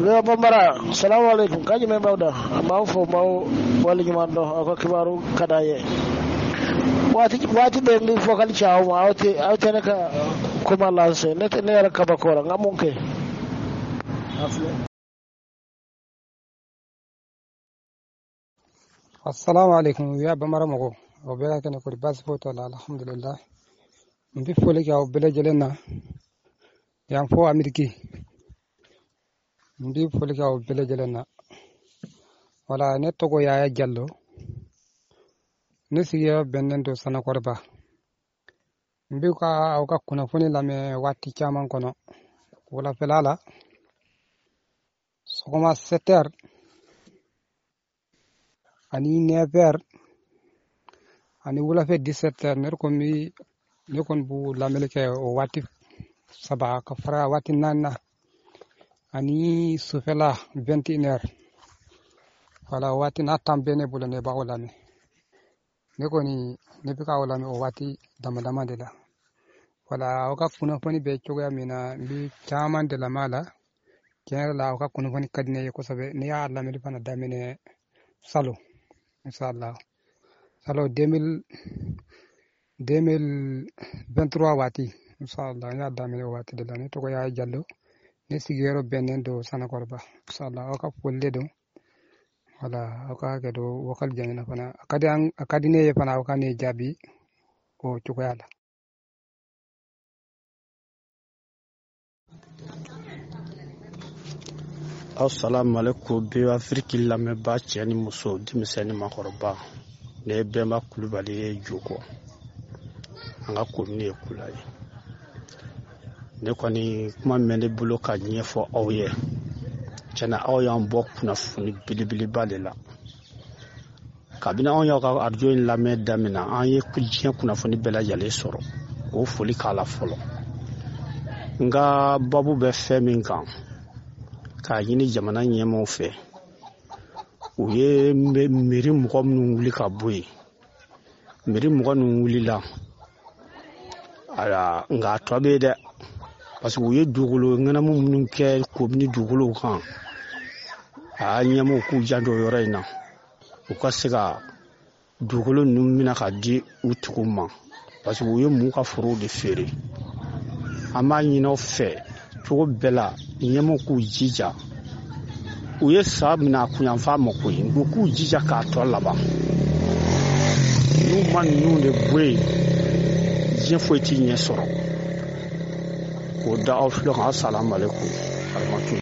Yo Bambara, assalamu alaikum. Kaji me bawda. Ma fo ma wali nyuma do ko kibaru kadaye. Wati be li fokal chaaw ma awte naka kuma lanse net ne ra kabakora ngamunke. Assalamu alaikum ya Bambara mako. Obela kene ko bas foto la alhamdulillah. Mbi fole ka obela jelena. Yang fo Ameriki. Mbi fole ka obela jelena. Wala ne togo ya jallo. Ne siya bennendo sana korba. Mbi ka auka kuna foni lame wati chaman kono. Wala felala. Sokoma 7h. Ani 9h. Ani wala fe 17h ner ko mi ne kon bu lameleke o wati saba ka fara wati nana. Ani sufela 21h. Wala wati na tambene bulane ba olame. Ne koni ne bika olame o wati dama de la. Wala oka kuna foni be choga mina bi chaman de la mala. Kene la oka kuna foni kadine ko sabe ne ya Allah meli fana damene salo inshallah. Salo 2023 wati inshallah ya damene wati de la ne to ko ya jallo ne sigero benendo sana korba inshallah oka folle do. Wala oka ke do wakal jangina fana akadine fana oka ne jabi ko cukoyala. Assalamu alaikum bi Afrique la me ba tieni muso dimiseni makoroba ne bema kulubali joko anga komni kulai ne koni kuma mene bulo ka nyefo awye chana awya mbok kuna funi bilibili balela kabina onya ka arjo in la me damina anye kujien kuna funi bela yale soro o foli kala folo nga babu be feminkan ka yini jamana nyemo fe uye meri mko mnu wuli ka boye meri mko nu wuli la ala nga tobe de parce que uye dugulo ngana mu mnu ke ko ni dugulo kan a nyemo ku jando yorena u ka sega dugulo nu mina ka di utukuma parce que uye mu ka furu de fere ama nyino fe to bela nyemo ku jija uye sabna kunyanfa mokoyi ngoku jija ka to laba nu man nu de bwe je foti nye soro ko da aflo assalamu alaikum